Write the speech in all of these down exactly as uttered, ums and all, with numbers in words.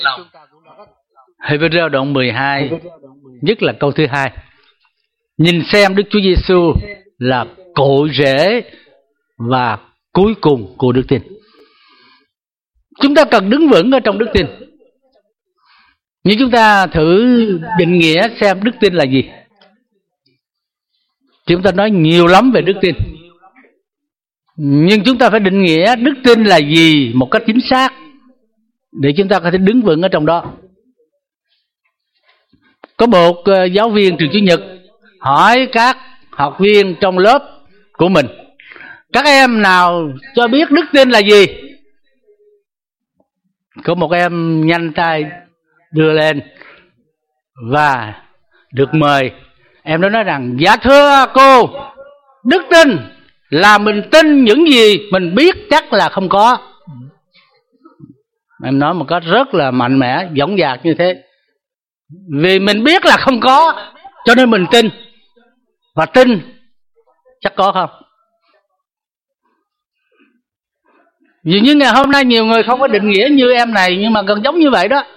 Hebrew đoạn mười hai, nhất là câu thứ hai. Nhìn xem Đức Chúa Giêsu là cội rễ và cuối cùng của đức tin. Chúng ta cần đứng vững ở trong đức tin. Nhưng chúng ta thử định nghĩa xem đức tin là gì. Chúng ta nói nhiều lắm về đức tin, nhưng chúng ta phải định nghĩa đức tin là gì một cách chính xác để chúng ta có thể đứng vững ở trong đó. Có một uh, giáo viên trường Chủ nhật hỏi các học viên trong lớp của mình: các em nào cho biết đức tin là gì? Có một em nhanh tay đưa lên và được mời. Em đó nói rằng: dạ thưa cô, đức tin là mình tin những gì mình biết chắc là không có. Em nói một cách rất là mạnh mẽ, dõng dạc như thế. Vì mình biết là không có, cho nên mình tin. Và tin chắc có không? Vì như ngày hôm nay nhiều người không có định nghĩa như em này, nhưng mà gần giống như vậy đó.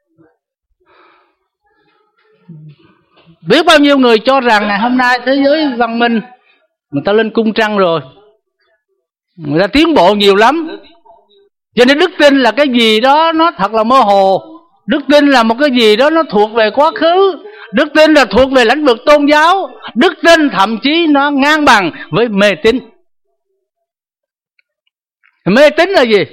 Biết bao nhiêu người cho rằng ngày hôm nay thế giới văn minh, người ta lên cung trăng rồi, người ta tiến bộ nhiều lắm, cho nên đức tin là cái gì đó nó thật là mơ hồ. Đức tin là một cái gì đó nó thuộc về quá khứ. Đức tin là thuộc về lĩnh vực tôn giáo. Đức tin thậm chí nó ngang bằng với mê tín. Mê tín là gì?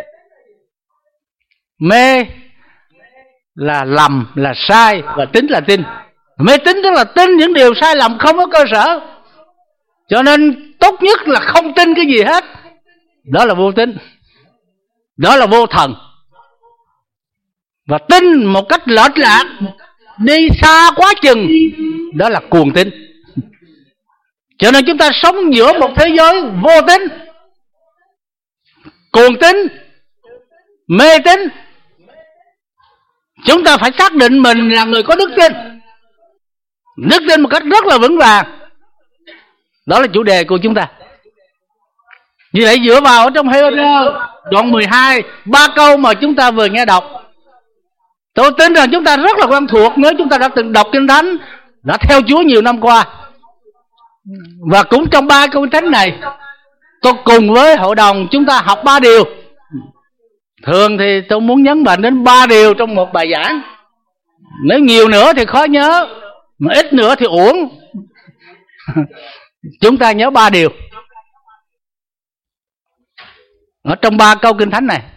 Mê là lầm, là sai, và tín là tin. Mê tín tức là tin những điều sai lầm không có cơ sở. Cho nên tốt nhất là không tin cái gì hết. Đó là vô tín. Đó là vô thần. Và tin một cách lệch lạc, đi xa quá chừng, đó là cuồng tín. Cho nên chúng ta sống giữa một thế giới vô tín, cuồng tín, mê tín. Chúng ta phải xác định mình là người có đức tin, đức tin một cách rất là vững vàng. Đó là chủ đề của chúng ta. Như vậy dựa vào ở trong Hebrew đoạn mười hai, ba câu mà chúng ta vừa nghe đọc, tôi tin rằng chúng ta rất là quen thuộc nếu chúng ta đã từng đọc Kinh Thánh, đã theo Chúa nhiều năm qua. Và cũng trong ba câu Kinh Thánh này, tôi cùng với hội đồng chúng ta học ba điều. Thường thì tôi muốn nhấn mạnh đến ba điều trong một bài giảng. Nếu nhiều nữa thì khó nhớ, mà ít nữa thì uổng. Chúng ta nhớ ba điều ở trong ba câu Kinh Thánh này.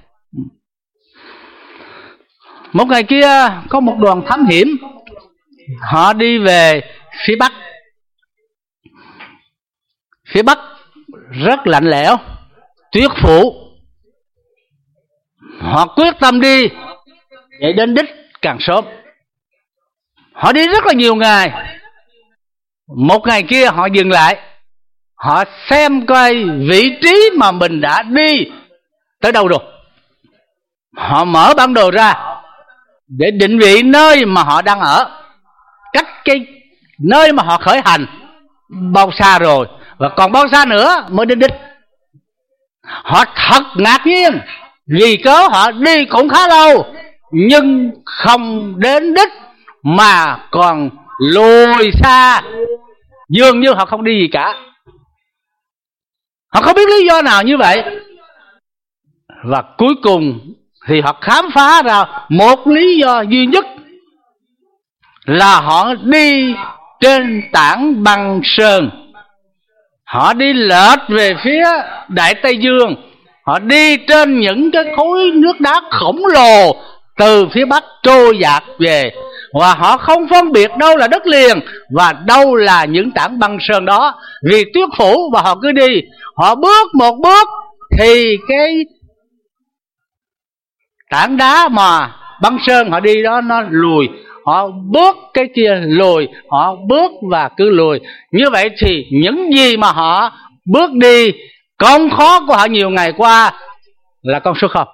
Một ngày kia có một đoàn thám hiểm, họ đi về phía Bắc. Phía Bắc rất lạnh lẽo, tuyết phủ. Họ quyết tâm đi để đến đích càng sớm. Họ đi rất là nhiều ngày. Một ngày kia họ dừng lại, họ xem coi vị trí mà mình đã đi tới đâu rồi. Họ mở bản đồ ra để định vị nơi mà họ đang ở, cách cái nơi mà họ khởi hành bao xa rồi, và còn bao xa nữa mới đến đích. Họ thật ngạc nhiên vì cớ họ đi cũng khá lâu, nhưng không đến đích mà còn lùi xa. Dường như họ không đi gì cả. Họ không biết lý do nào như vậy. Và cuối cùng thì họ khám phá ra một lý do duy nhất, là họ đi trên tảng băng sơn. Họ đi lệch về phía Đại Tây Dương. Họ đi trên những cái khối nước đá khổng lồ từ phía Bắc trôi dạt về. Và họ không phân biệt đâu là đất liền và đâu là những tảng băng sơn đó, vì tuyết phủ. Và họ cứ đi, họ bước một bước thì cái tảng đá mà băng sơn họ đi đó nó lùi. Họ bước cái kia lùi, họ bước và cứ lùi. Như vậy thì những gì mà họ bước đi, công khó của họ nhiều ngày qua là con số không.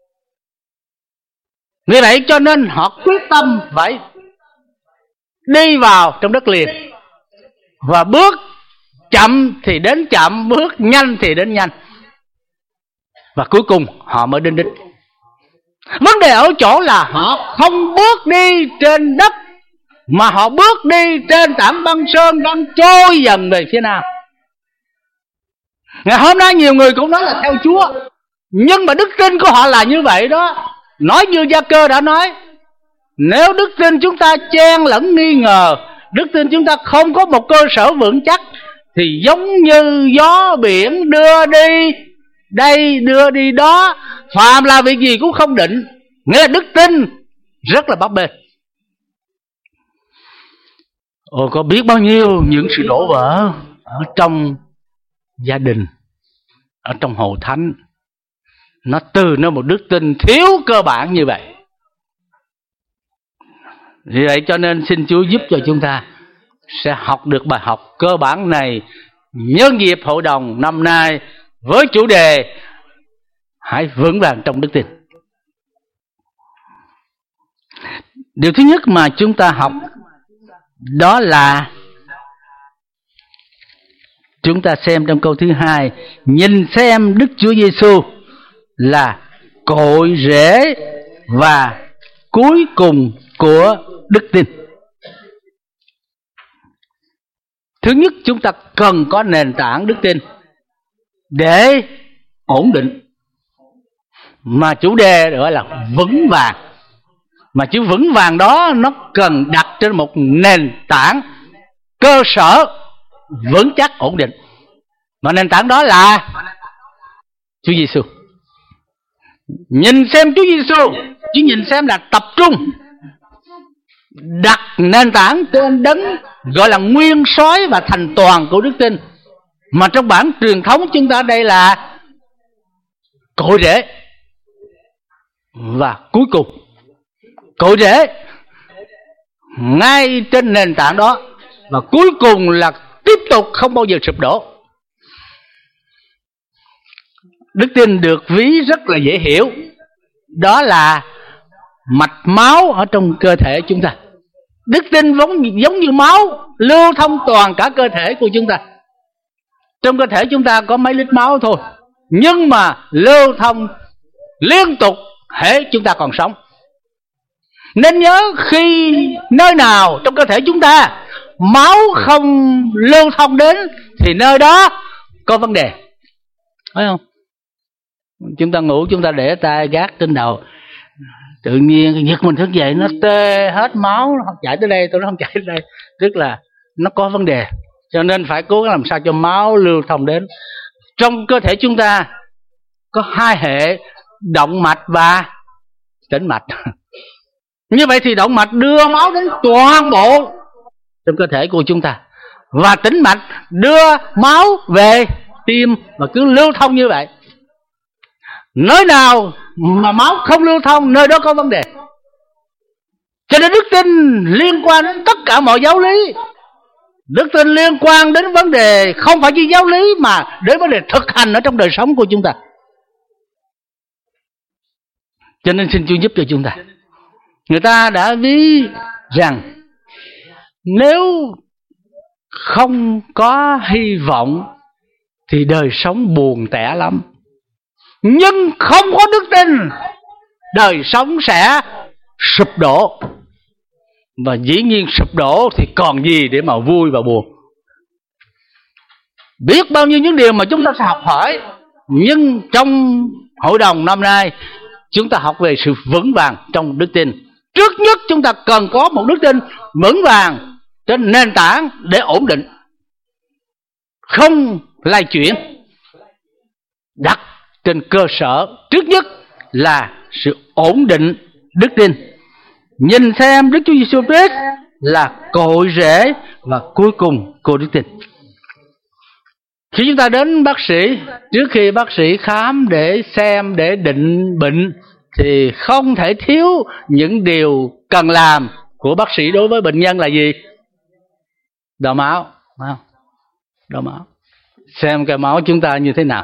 Vì vậy cho nên họ quyết tâm phải đi vào trong đất liền. Và bước chậm thì đến chậm, bước nhanh thì đến nhanh. Và cuối cùng họ mới đến đích. Vấn đề ở chỗ là họ không bước đi trên đất, mà họ bước đi trên tảng băng sơn đang trôi dần về phía nam. Ngày hôm nay nhiều người cũng nói là theo Chúa, nhưng mà đức tin của họ là như vậy đó. Nói như Gia-cơ đã nói, nếu đức tin chúng ta chen lẫn nghi ngờ, đức tin chúng ta không có một cơ sở vững chắc, thì giống như gió biển đưa đi đây đưa đi đó, phàm là việc gì cũng không định. Nghĩa là đức tin rất là bấp bênh. Ồ, có biết bao nhiêu những sự đổ vỡ ở trong gia đình, ở trong hội thánh, nó từ nơi một đức tin thiếu cơ bản như vậy. Vì vậy cho nên xin Chúa giúp cho chúng ta sẽ học được bài học cơ bản này. Nhân dịp hội đồng năm nay với chủ đề hãy vững vàng trong đức tin. Điều thứ nhất mà chúng ta học đó là chúng ta xem trong câu thứ hai, nhìn xem Đức Chúa Giêsu là cội rễ và cuối cùng của đức tin. Thứ nhất, chúng ta cần có nền tảng đức tin để ổn định, mà chủ đề gọi là vững vàng. Mà chữ vững vàng đó nó cần đặt trên một nền tảng cơ sở vững chắc ổn định, mà nền tảng đó là Chúa Giêsu. Nhìn xem Chúa Giêsu, chứ nhìn xem là tập trung đặt nền tảng trên đấng gọi là nguyên soái và thành toàn của đức tin, mà trong bản truyền thống chúng ta đây là cội rễ và cuối cùng. Cội rễ ngay trên nền tảng đó, và cuối cùng là tiếp tục không bao giờ sụp đổ. Đức tin được ví rất là dễ hiểu, đó là mạch máu ở trong cơ thể chúng ta. Đức tin giống, giống như máu lưu thông toàn cả cơ thể của chúng ta. Trong cơ thể chúng ta có mấy lít máu thôi, nhưng mà lưu thông liên tục hễ chúng ta còn sống. Nên nhớ, khi nơi nào trong cơ thể chúng ta máu không lưu thông đến thì nơi đó có vấn đề, phải không? Chúng ta ngủ, chúng ta để tay gác trên đầu, tự nhiên giật mình thức dậy nó tê hết máu, nó không chạy tới đây, tôi nó không chạy tới đây, tức là nó có vấn đề. Cho nên phải cố gắng làm sao cho máu lưu thông đến. Trong cơ thể chúng ta có hai hệ, động mạch và tĩnh mạch. Như vậy thì động mạch đưa máu đến toàn bộ trong cơ thể của chúng ta, và tĩnh mạch đưa máu về tim, và cứ lưu thông như vậy. Nơi nào mà máu không lưu thông, nơi đó có vấn đề. Cho nên đức tin liên quan đến tất cả mọi giáo lý. Đức tin liên quan đến vấn đề không phải chỉ giáo lý, mà đến vấn đề thực hành ở trong đời sống của chúng ta. Cho nên xin Chúa giúp cho chúng ta. Người ta đã ví rằng nếu không có hy vọng thì đời sống buồn tẻ lắm. Nhưng không có đức tin, đời sống sẽ sụp đổ. Và dĩ nhiên sụp đổ thì còn gì để mà vui và buồn. Biết bao nhiêu những điều mà chúng ta sẽ học hỏi, nhưng trong hội đồng năm nay chúng ta học về sự vững vàng trong đức tin. Trước nhất chúng ta cần có một đức tin vững vàng trên nền tảng để ổn định, không lay chuyển, đặt trên cơ sở trước nhất là sự ổn định đức tin. Nhìn xem Đức Chúa Giêsu Christ là cội rễ và cuối cùng của đức tin. Khi chúng ta đến bác sĩ, trước khi bác sĩ khám để xem, để định bệnh, thì không thể thiếu những điều cần làm của bác sĩ đối với bệnh nhân là gì? Đo máu, phải không? Đo máu, xem cái máu chúng ta như thế nào.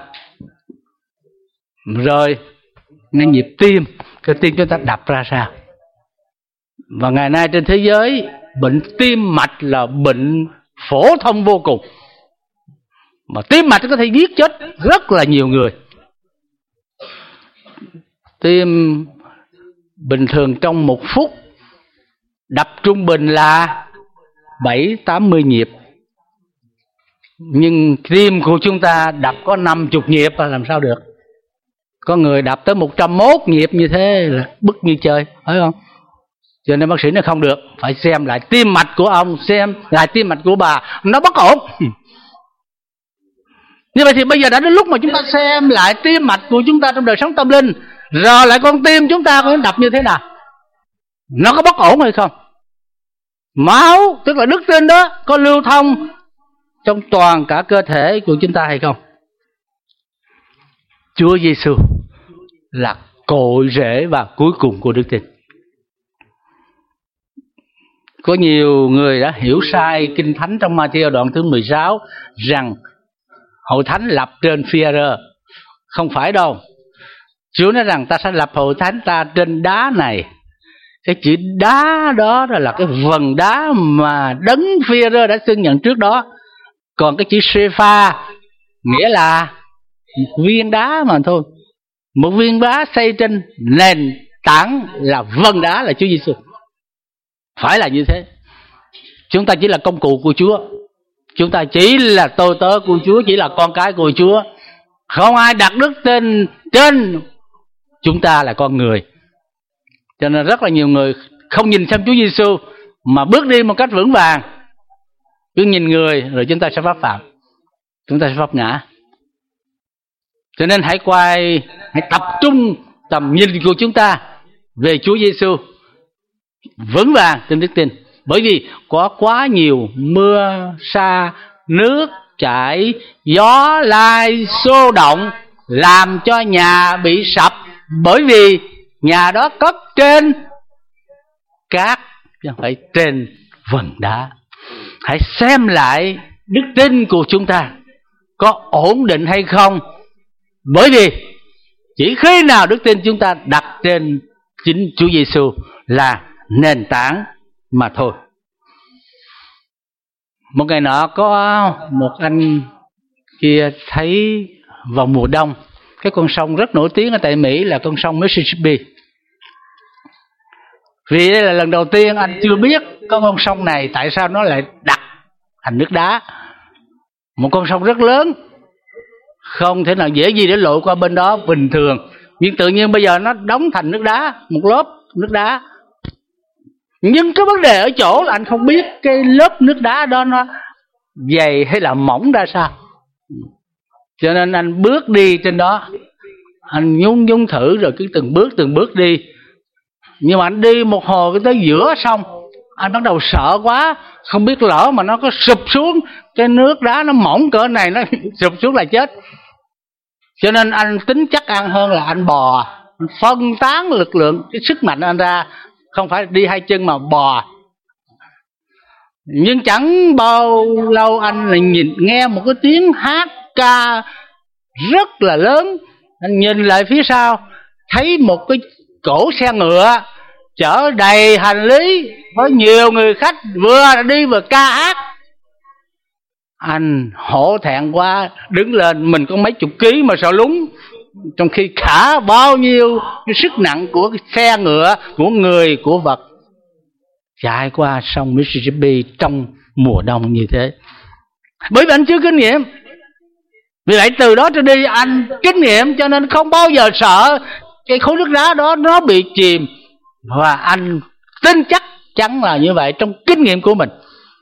Rồi ngay nhịp tim, cái tim chúng ta đập ra sao. Và ngày nay trên thế giới, bệnh tim mạch là bệnh phổ thông vô cùng, mà tim mạch có thể giết chết rất là nhiều người. Tim bình thường trong một phút đập trung bình là bảy tám mươi nhịp, nhưng tim của chúng ta đập có năm mươi nhịp là làm sao được? Có người đập tới một trăm mốt nhịp như thế là bức như chơi, phải không? Cho nên bác sĩ nói không được, phải xem lại tim mạch của ông, xem lại tim mạch của bà, nó bất ổn. Như vậy thì bây giờ đã đến lúc mà chúng ta xem lại tim mạch của chúng ta trong đời sống tâm linh, rồi lại con tim chúng ta có đập như thế nào, nó có bất ổn hay không? Máu, tức là đức tin đó, có lưu thông trong toàn cả cơ thể của chúng ta hay không? Chúa Giêsu là cội rễ và cuối cùng của đức tin. Có nhiều người đã hiểu sai Kinh Thánh trong Ma-thi-ơ đoạn thứ mười sáu rằng hội thánh lập trên Phi-e-rơ. Không phải đâu. Chúa nói rằng ta sẽ lập hội thánh ta trên đá này. Cái chữ đá đó là cái vần đá mà đấng Phi-e-rơ đã xưng nhận trước đó. Còn cái chữ Sê-pha nghĩa là một viên đá mà thôi. Một viên đá xây trên nền tảng là vần đá là Chúa Giêsu. Phải là như thế. Chúng ta chỉ là công cụ của Chúa. Chúng ta chỉ là tôi tớ của Chúa, chỉ là con cái của Chúa. Không ai đặt đức tin trên chúng ta là con người. Cho nên rất là nhiều người không nhìn xem Chúa Giêsu mà bước đi một cách vững vàng. Cứ nhìn người rồi chúng ta sẽ pháp phạm, chúng ta sẽ pháp ngã. Cho nên hãy quay, hãy tập trung tầm nhìn của chúng ta về Chúa Giêsu vững vàng trên đức tin. Bởi vì có quá nhiều mưa sa, nước chảy, gió lai xô động làm cho nhà bị sập, bởi vì nhà đó cất trên cát chứ không phải trên vần đá. Hãy xem lại đức tin của chúng ta có ổn định hay không, bởi vì chỉ khi nào đức tin chúng ta đặt trên chính Chúa Giêsu là nền tảng mà thôi. Một ngày nọ có một anh kia thấy vào mùa đông cái con sông rất nổi tiếng ở tại Mỹ là con sông Mississippi. Vì đây là lần đầu tiên anh chưa biết có con sông này tại sao nó lại đặc thành nước đá. Một con sông rất lớn, không thể nào dễ gì để lội qua bên đó bình thường, nhưng tự nhiên bây giờ nó đóng thành nước đá, một lớp nước đá. Nhưng cái vấn đề ở chỗ là anh không biết cái lớp nước đá đó nó dày hay là mỏng ra sao. Cho nên anh bước đi trên đó, anh nhún nhún thử rồi cứ từng bước từng bước đi. Nhưng mà anh đi một hồi tới giữa sông, anh bắt đầu sợ quá, không biết lỡ mà nó có sụp xuống, cái nước đá nó mỏng cỡ này nó sụp xuống là chết. Cho nên anh tính chắc ăn hơn là anh bò, anh phân tán lực lượng, cái sức mạnh anh ra, không phải đi hai chân mà bò. Nhưng chẳng bao lâu anh lại nhìn nghe một cái tiếng hát ca rất là lớn. Anh nhìn lại phía sau, thấy một cái cỗ xe ngựa chở đầy hành lý với nhiều người khách vừa đi vừa ca hát. Anh hổ thẹn quá, đứng lên, mình có mấy chục ký mà sợ lún, trong khi cả bao nhiêu cái sức nặng của cái xe ngựa, của người, của vật chạy qua sông Mississippi trong mùa đông như thế. Bởi vì anh chưa kinh nghiệm, vì vậy từ đó trở đi anh kinh nghiệm, cho nên không bao giờ sợ cái khối nước đá đó nó bị chìm. Và anh tin chắc chắn là như vậy trong kinh nghiệm của mình.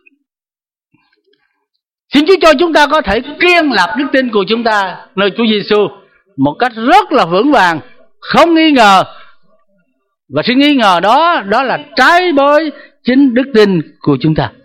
Xin Chúa cho chúng ta có thể kiên lập đức tin của chúng ta nơi Chúa Giêsu một cách rất là vững vàng, không nghi ngờ. Và sự nghi ngờ đó, đó là trái với chính đức tin của chúng ta.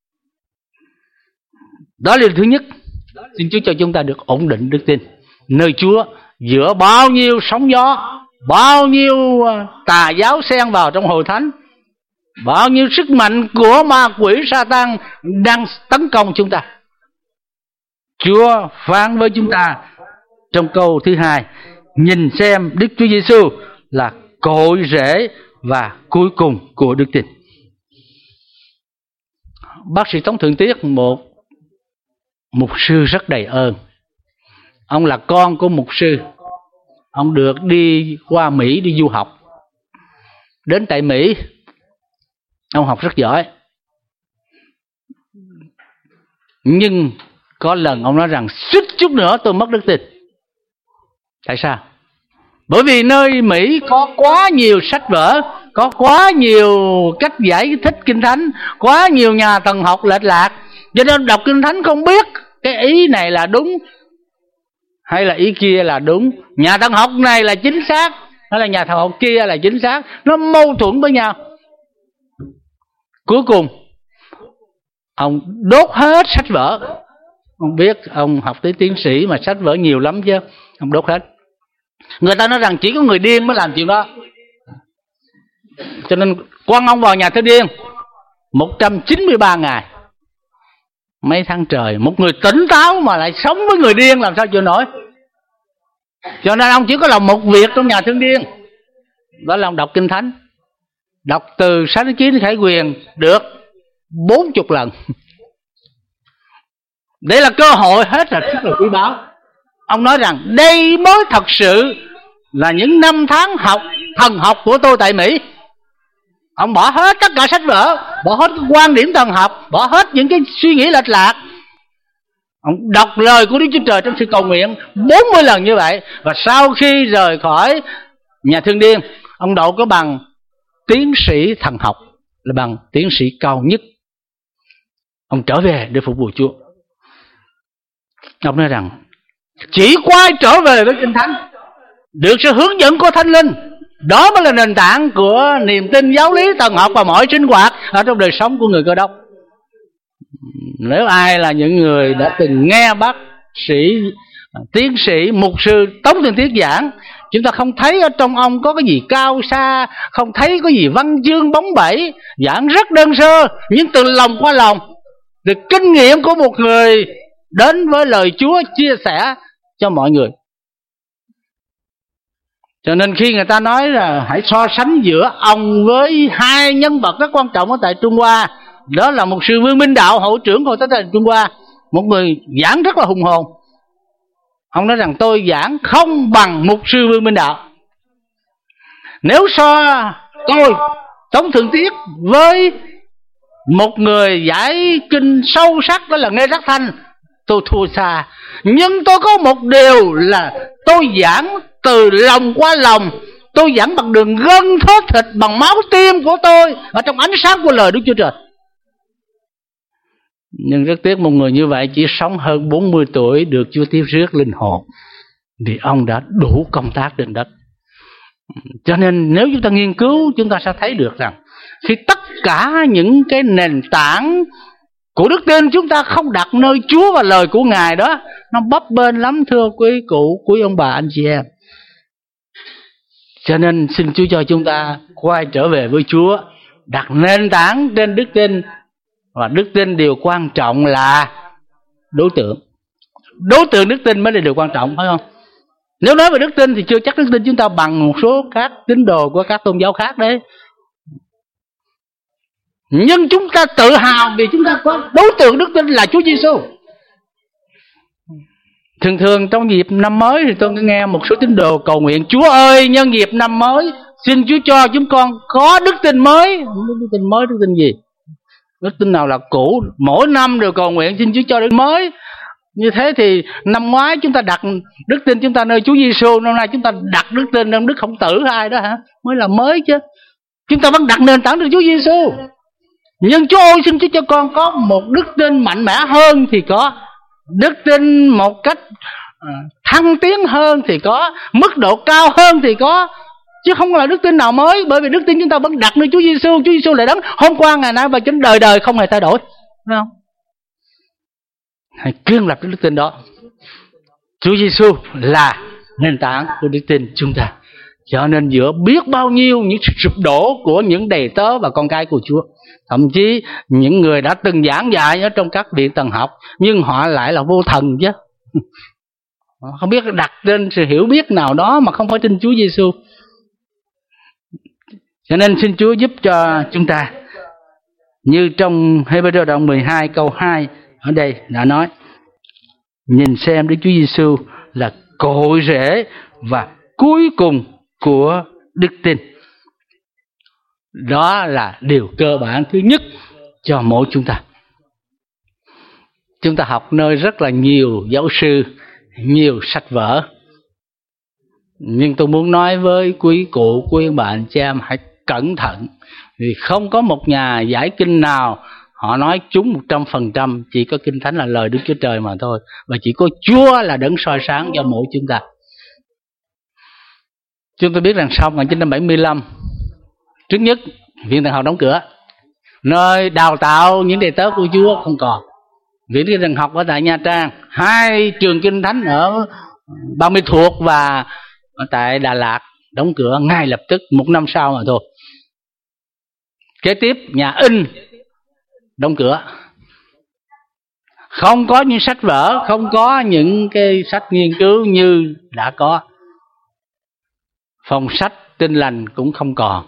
Đó là điều thứ nhất. Xin Chúa cho chúng ta được ổn định đức tin nơi Chúa giữa bao nhiêu sóng gió, bao nhiêu tà giáo xen vào trong hội thánh, bao nhiêu sức mạnh của ma quỷ Sa-tan đang tấn công chúng ta. Chúa phán với chúng ta trong câu thứ hai: nhìn xem Đức Chúa Giêsu là cội rễ và cuối cùng của đức tin. Bác sĩ Tống Thượng Tiết, một mục sư rất đầy ơn. Ông là con của mục sư. Ông được đi qua Mỹ đi du học. đến tại Mỹ, ông học rất giỏi. Nhưng có lần ông nói rằng suýt chút nữa tôi mất đức tin. Tại sao? Bởi vì nơi Mỹ có quá nhiều sách vở, có quá nhiều cách giải thích Kinh Thánh, quá nhiều nhà thần học lệch lạc, cho nên đọc Kinh Thánh không biết cái ý này là đúng hay là ý kia là đúng, nhà thần học này là chính xác hay là nhà thần học kia là chính xác, nó mâu thuẫn với nhau. Cuối cùng ông đốt hết sách vở. Ông biết ông học tới tiến sĩ mà sách vở nhiều lắm chứ. Ông đốt hết. Người ta nói rằng chỉ có người điên mới làm chuyện đó, cho nên quăng ông vào nhà thương điên một trăm chín mươi ba ngày, mấy tháng trời. Một người tỉnh táo mà lại sống với người điên làm sao chịu nổi. Cho nên ông chỉ có làm một việc trong nhà thương điên, đó là ông đọc Kinh Thánh. Đọc từ Sáng Kiến đến Khải Huyền được bốn chục lần. Đây là cơ hội hết là rất là quý báu. Ông nói rằng đây mới thật sự là những năm tháng học thần học của tôi tại Mỹ. Ông bỏ hết tất cả sách vở, bỏ hết quan điểm thần học, bỏ hết những cái suy nghĩ lệch lạc. Ông đọc lời của Đức Chúa Trời trong sự cầu nguyện bốn mươi lần như vậy. Và sau khi rời khỏi nhà thương điên, ông đậu có bằng tiến sĩ thần học, là bằng tiến sĩ cao nhất. Ông trở về để phục vụ Chúa. Ông nói rằng chỉ có ai trở về với Kinh Thánh, được sự hướng dẫn của Thánh Linh, đó mới là nền tảng của niềm tin giáo lý thần học và mọi sinh hoạt ở trong đời sống của người Cơ Đốc. Nếu ai là những người đã từng nghe bác sĩ, tiến sĩ, mục sư Tống Thiên Thiết giảng, chúng ta không thấy ở trong ông có cái gì cao xa, không thấy có gì văn chương bóng bẩy, giảng rất đơn sơ, nhưng từ lòng qua lòng, từ kinh nghiệm của một người đến với lời Chúa chia sẻ cho mọi người. Cho nên khi người ta nói là hãy so sánh giữa ông với hai nhân vật rất quan trọng ở tại Trung Hoa, đó là mục sư Vương Minh Đạo, hội trưởng Hội Thánh Trung Hoa, một người giảng rất là hùng hồn. Ông nói rằng tôi giảng không bằng mục sư Vương Minh Đạo. Nếu so tôi Tống Thượng Tiết với một người giải kinh sâu sắc, đó là Nghe Rắc Thanh, tôi thua xa. Nhưng tôi có một điều là tôi giảng từ lòng qua lòng, tôi giảng bằng đường gân thớt thịt, bằng máu tim của tôi, ở trong ánh sáng của lời Đức Chúa Trời. Nhưng rất tiếc một người như vậy chỉ sống hơn bốn mươi tuổi được Chúa tiếp rước linh hồn, vì ông đã đủ công tác trên đất. Cho nên nếu chúng ta nghiên cứu, chúng ta sẽ thấy được rằng khi tất cả những cái nền tảng của đức tin chúng ta không đặt nơi Chúa và lời của Ngài đó, nó bấp bênh lắm thưa quý cụ, quý ông bà, anh chị em. Cho nên xin Chúa cho chúng ta quay trở về với Chúa, đặt nền tảng trên đức tin. Và đức tin điều quan trọng là đối tượng. Đối tượng đức tin mới là điều quan trọng, phải không? Nếu nói về đức tin thì chưa chắc đức tin chúng ta bằng một số các tín đồ của các tôn giáo khác đấy. Nhưng chúng ta tự hào vì chúng ta có đối tượng đức tin là Chúa Giêsu. Thường thường trong dịp năm mới thì tôi nghe một số tín đồ cầu nguyện: Chúa ơi, nhân dịp năm mới, xin Chúa cho chúng con có đức tin mới. Đức tin mới, đức tin gì? Đức tin nào là cũ? Mỗi năm đều cầu nguyện xin Chúa cho đức mới. Như thế thì năm ngoái chúng ta đặt đức tin chúng ta nơi Chúa Giêsu, năm nay chúng ta đặt đức tin nơi Đức Khổng Tử ai đó hả? Mới là mới chứ. Chúng ta vẫn đặt nền tảng trên Chúa Giêsu. Nhưng Chúa ơi, xin Chúa cho con có một đức tin mạnh mẽ hơn thì có, đức tin một cách thăng tiến hơn thì có, mức độ cao hơn thì có, chứ không là đức tin nào mới. Bởi vì đức tin chúng ta vẫn đặt nơi Chúa Giêsu. Chúa Giêsu là đấng hôm qua, ngày nay và đến đời đời không hề thay đổi, phải không? Hãy kiên lập đức tin đó. Chúa Giêsu là nền tảng của đức tin chúng ta. Cho nên giữa biết bao nhiêu những sự sụp đổ của những đầy tớ và con cái của Chúa, thậm chí những người đã từng giảng dạy ở trong các viện thần học, nhưng họ lại là vô thần chứ. Họ không biết đặt trên sự hiểu biết nào đó mà không phải tin Chúa Giêsu. Cho nên xin Chúa giúp cho chúng ta, như trong Hê-bơ-rơ đoạn mười hai câu hai ở đây đã nói: nhìn xem Đức Chúa Giêsu là cội rễ và cuối cùng của đức tin. Đó là điều cơ bản thứ nhất cho mỗi chúng ta. Chúng ta học nơi rất là nhiều giáo sư, nhiều sách vở. Nhưng tôi muốn nói với quý cụ, quý bạn, cha em hãy cẩn thận. Vì không có một nhà giải kinh nào họ nói trúng một trăm phần trăm. Chỉ có Kinh Thánh là lời Đức Chúa Trời mà thôi. Và chỉ có Chúa là đấng soi sáng cho mỗi chúng ta. Chúng tôi biết rằng sau một nghìn chín trăm bảy mươi lăm, trước nhất, Viện Thần học đóng cửa. Nơi đào tạo những đệ tớ của Chúa không còn. Viện Thần học ở tại Nha Trang, hai trường Kinh Thánh ở Ba Mươi Thuộc và ở tại Đà Lạt đóng cửa ngay lập tức, một năm sau mà thôi. Kế tiếp, nhà in đóng cửa. Không có những sách vở, không có những cái sách nghiên cứu như đã có. Phòng sách Tin Lành cũng không còn.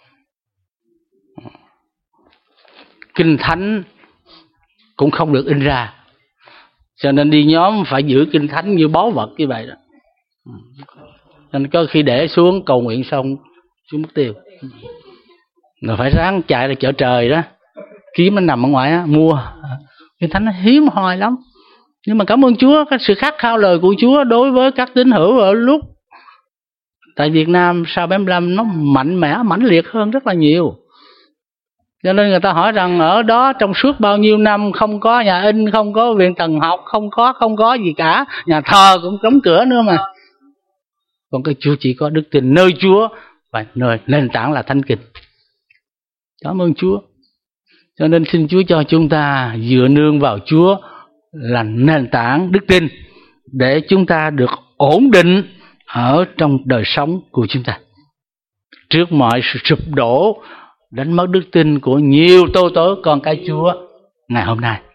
Kinh Thánh cũng không được in ra. Cho nên đi nhóm phải giữ Kinh Thánh như báu vật như vậy đó. Cho nên có khi để xuống cầu nguyện xong xuống mất tiêu. Rồi phải sáng chạy ra chợ trời đó, kiếm nó nằm ở ngoài á, mua. Kinh Thánh nó hiếm hoi lắm. Nhưng mà cảm ơn Chúa, cái sự khát khao lời của Chúa đối với các tín hữu ở lúc tại Việt Nam sau bảy mươi lăm nó mạnh mẽ, mãnh liệt hơn rất là nhiều. Cho nên người ta hỏi rằng ở đó trong suốt bao nhiêu năm không có nhà in, không có viện thần học, không có không có gì cả, nhà thờ cũng đóng cửa nữa mà. Còn cái Chúa chỉ có đức tin nơi Chúa và nơi nền tảng là Thánh Kinh. Cảm ơn Chúa. Cho nên xin Chúa cho chúng ta dựa nương vào Chúa là nền tảng đức tin để chúng ta được ổn định ở trong đời sống của chúng ta. Trước mọi sự sụp đổ, đánh mất đức tin của nhiều tô tớ con cái Chúa ngày hôm nay.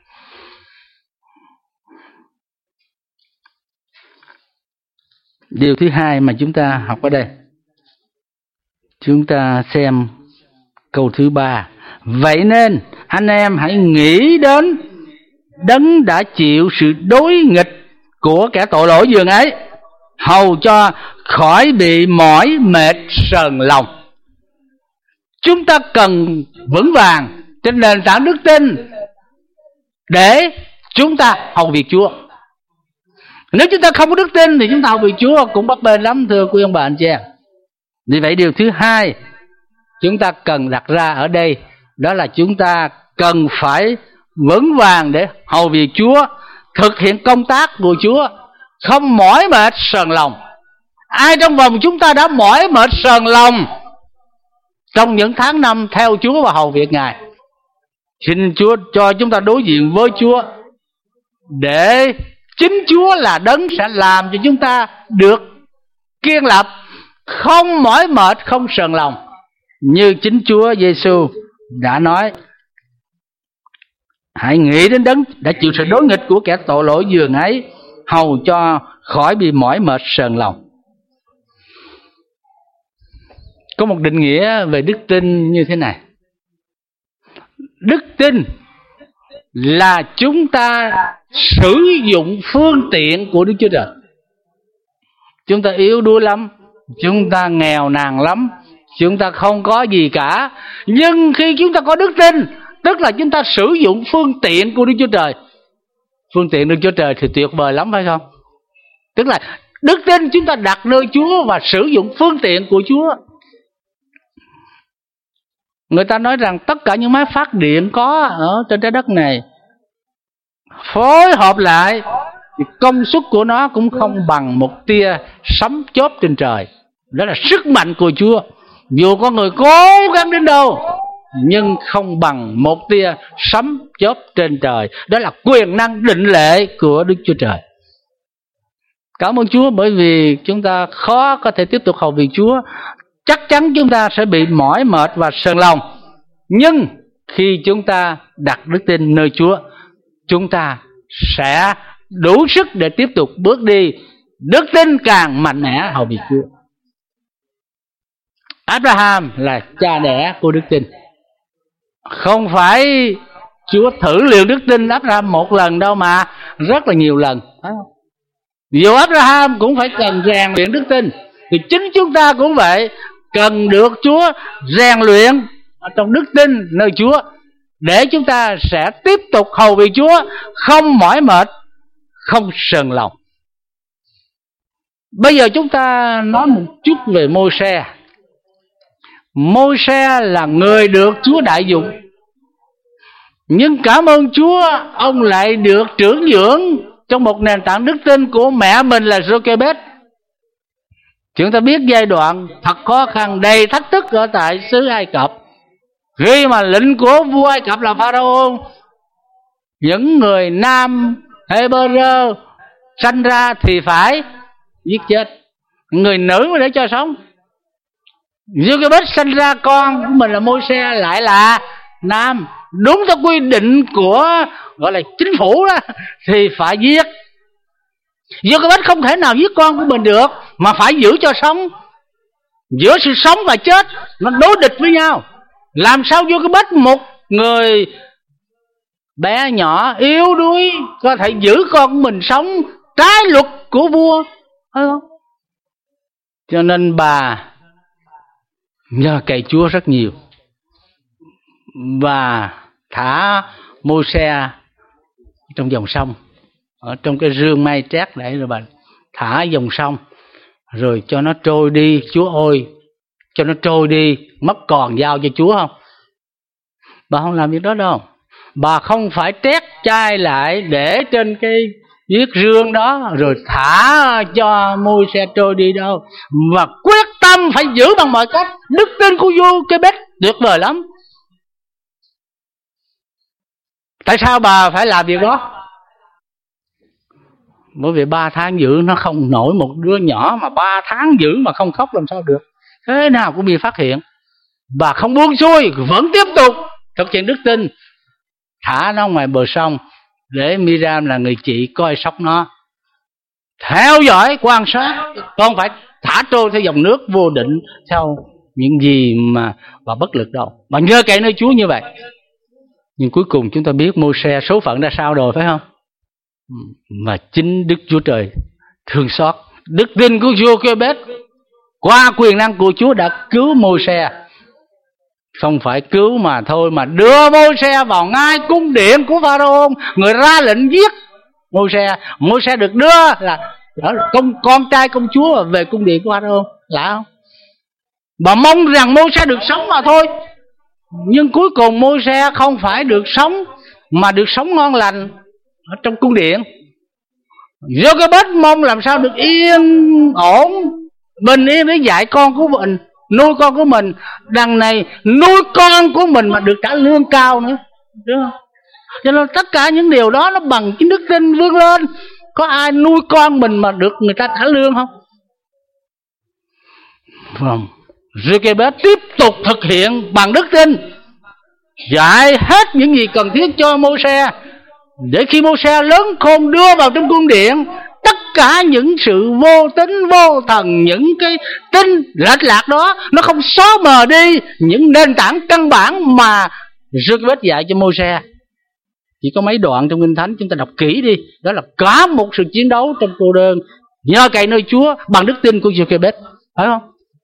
Điều thứ hai mà chúng ta học ở đây, chúng ta xem câu thứ ba. Vậy nên anh em hãy nghĩ đến đấng đã chịu sự đối nghịch của kẻ tội lỗi dường ấy, hầu cho khỏi bị mỏi mệt sờn lòng. Chúng ta cần vững vàng trên nền tảng đức tin để chúng ta hầu việc Chúa. Nếu chúng ta không có đức tin thì chúng ta hầu việc Chúa cũng bấp bênh lắm, thưa quý ông bà anh chị em. Vì vậy điều thứ hai chúng ta cần đặt ra ở đây, đó là chúng ta cần phải vững vàng để hầu việc Chúa, thực hiện công tác của Chúa, không mỏi mệt sờn lòng. Ai trong vòng chúng ta đã mỏi mệt sờn lòng trong những tháng năm theo Chúa và hầu việc Ngài? Xin Chúa cho chúng ta đối diện với Chúa, để chính Chúa là đấng sẽ làm cho chúng ta được kiên lập, không mỏi mệt, không sờn lòng. Như chính Chúa Giêsu đã nói, hãy nghĩ đến đấng đã chịu sự đối nghịch của kẻ tội lỗi dường ấy, hầu cho khỏi bị mỏi mệt sờn lòng. Có một định nghĩa về đức tin như thế này. Đức tin là chúng ta sử dụng phương tiện của Đức Chúa Trời. Chúng ta yếu đuối lắm, chúng ta nghèo nàn lắm, chúng ta không có gì cả. Nhưng khi chúng ta có đức tin, tức là chúng ta sử dụng phương tiện của Đức Chúa Trời. Phương tiện Đức Chúa Trời thì tuyệt vời lắm, phải không? Tức là đức tin chúng ta đặt nơi Chúa và sử dụng phương tiện của Chúa. Người ta nói rằng tất cả những máy phát điện có ở trên trái đất này phối hợp lại thì công suất của nó cũng không bằng một tia sấm chớp trên trời. Đó là sức mạnh của Chúa. Dù có người cố gắng đến đâu, nhưng không bằng một tia sấm chớp trên trời. Đó là quyền năng định lệ của Đức Chúa Trời. Cảm ơn Chúa, bởi vì chúng ta khó có thể tiếp tục hầu việc Chúa. Chắc chắn chúng ta sẽ bị mỏi mệt và sờn lòng. Nhưng khi chúng ta đặt đức tin nơi Chúa, chúng ta sẽ đủ sức để tiếp tục bước đi. Đức tin càng mạnh mẽ hầu việc Chúa. Abraham là cha đẻ của đức tin. Không phải Chúa thử luyện đức tin Abraham một lần đâu mà rất là nhiều lần. Dù Abraham cũng phải cần rèn luyện đức tin, thì chính chúng ta cũng vậy, cần được Chúa rèn luyện ở trong đức tin nơi Chúa, để chúng ta sẽ tiếp tục hầu việc Chúa, không mỏi mệt, không sờn lòng. Bây giờ chúng ta nói một chút về Môi-se. Môi-se là người được Chúa đại dụng, nhưng cảm ơn Chúa, ông lại được trưởng dưỡng trong một nền tảng đức tin của mẹ mình là Giô-kê-bết. Chúng ta biết giai đoạn thật khó khăn, đầy thách thức ở tại xứ Ai Cập, khi mà lệnh của vua Ai Cập là Pharaoh, những người nam Hebrew sanh ra thì phải giết chết, người nữ mà để cho sống. Giô-kê-bết sanh ra con của mình là Môi-se lại là nam, đúng theo quy định của gọi là chính phủ đó, thì phải giết. Giô-kê-bết không thể nào giết con của mình được, mà phải giữ cho sống. Giữa sự sống và chết nó đối địch với nhau. Làm sao Giô-kê-bết, một người bé nhỏ yếu đuối, có thể giữ con của mình sống trái luật của vua, phải không? Cho nên bà nhờ cậy Chúa rất nhiều, và thả Môi-se trong dòng sông, ở trong cái rương mây trét để rồi bà thả dòng sông, rồi cho nó trôi đi. Chúa ơi, cho nó trôi đi, mất còn giao cho Chúa không? Bà không làm việc đó đâu. Bà không phải trét chai lại để trên cái chiếc rương đó rồi thả cho Môi-se trôi đi đâu, và quyết tâm phải giữ bằng mọi cách. Đức tin của Giô-kê-bết tuyệt vời lắm. Tại sao bà phải làm việc đó? Bởi vì ba tháng giữ nó không nổi một đứa nhỏ, mà ba tháng giữ mà không khóc làm sao được. Thế nào cũng bị phát hiện. Bà không buông xuôi, vẫn tiếp tục thực hiện đức tin, thả nó ngoài bờ sông để Miriam là người chị coi sóc nó, theo dõi quan sát. Con phải thả trôi theo dòng nước vô định, theo những gì mà bà bất lực đâu. Bà nhớ cậy nơi Chúa như vậy. Nhưng cuối cùng chúng ta biết Môi-se số phận ra sao rồi, phải không? Mà chính Đức Chúa Trời thương xót. Đức tin của Giô-kê-bết qua quyền năng của Chúa đã cứu Môi-se. Không phải cứu mà thôi, mà đưa Môi-se vào ngay cung điện của Pharaoh, người ra lệnh giết Môi-se. Môi-se được đưa là con, con trai công chúa về cung điện của Pharaoh, lạ không? Bà mong rằng Môi-se được sống mà thôi. Nhưng cuối cùng Môi-se không phải được sống, mà được sống ngon lành ở trong cung điện. Giô-kê-bết mong làm sao được yên ổn, bình yên để dạy con của mình, nuôi con của mình. Đằng này nuôi con của mình mà được trả lương cao nữa, đúng không? Cho nên tất cả những điều đó nó bằng cái đức tin vươn lên. Có ai nuôi con mình mà được người ta trả lương không? Vâng. Giô-kê-bết tiếp tục thực hiện bằng đức tin, dạy hết những gì cần thiết cho Môi-se, để khi Môi-se lớn khôn đưa vào trong cung điện, tất cả những sự vô tính vô thần, những cái tin lệch lạc đó nó không xóa mờ đi những nền tảng căn bản mà Giô-kê-bết dạy cho Môi-se. Chỉ có mấy đoạn trong Kinh Thánh chúng ta đọc kỹ đi, đó là cả một sự chiến đấu trong cô đơn, nhờ cậy nơi Chúa bằng đức tin của Giô-kê-bết, phải không?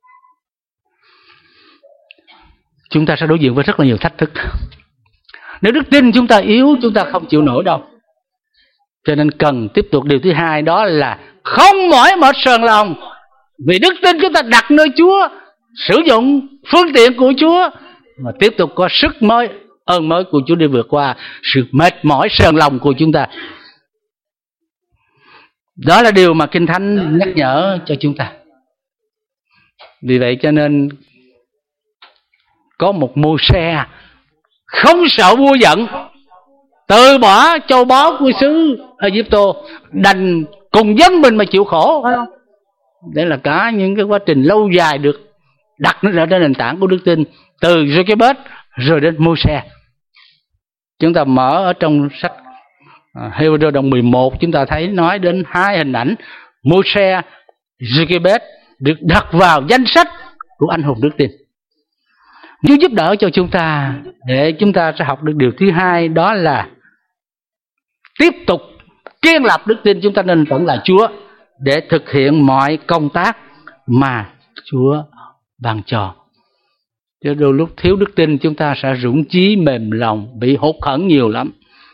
Chúng ta sẽ đối diện với rất là nhiều thách thức. Nếu đức tin chúng ta yếu, chúng ta không chịu nổi đâu. Cho nên cần tiếp tục điều thứ hai, đó là không mỏi mệt sờn lòng. Vì đức tin chúng ta đặt nơi Chúa, sử dụng phương tiện của Chúa, mà tiếp tục có sức mới, ơn mới của Chúa để vượt qua sự mệt mỏi sờn lòng của chúng ta. Đó là điều mà Kinh Thánh nhắc nhở cho chúng ta. Vì vậy cho nên có một Môi-se không sợ vua giận, từ bỏ châu báu của xứ Ai-cập, đành cùng dân mình mà chịu khổ, phải không? Đây là cả những cái quá trình lâu dài được đặt nó trên nền tảng của đức tin, từ Giô-kê-bết rồi đến Môi-se. Chúng ta mở ở trong sách Hebrew đoạn mười một, chúng ta thấy nói đến hai hình ảnh Môi-se, Giô-kê-bết được đặt vào danh sách của anh hùng đức tin. Chúa giúp đỡ cho chúng ta để chúng ta sẽ học được điều thứ hai, đó là tiếp tục kiên lập đức tin chúng ta nên vẫn là Chúa để thực hiện mọi công tác mà Chúa ban cho. Chứ đôi lúc thiếu đức tin chúng ta sẽ rủng trí mềm lòng, bị hụt hẫng nhiều lắm.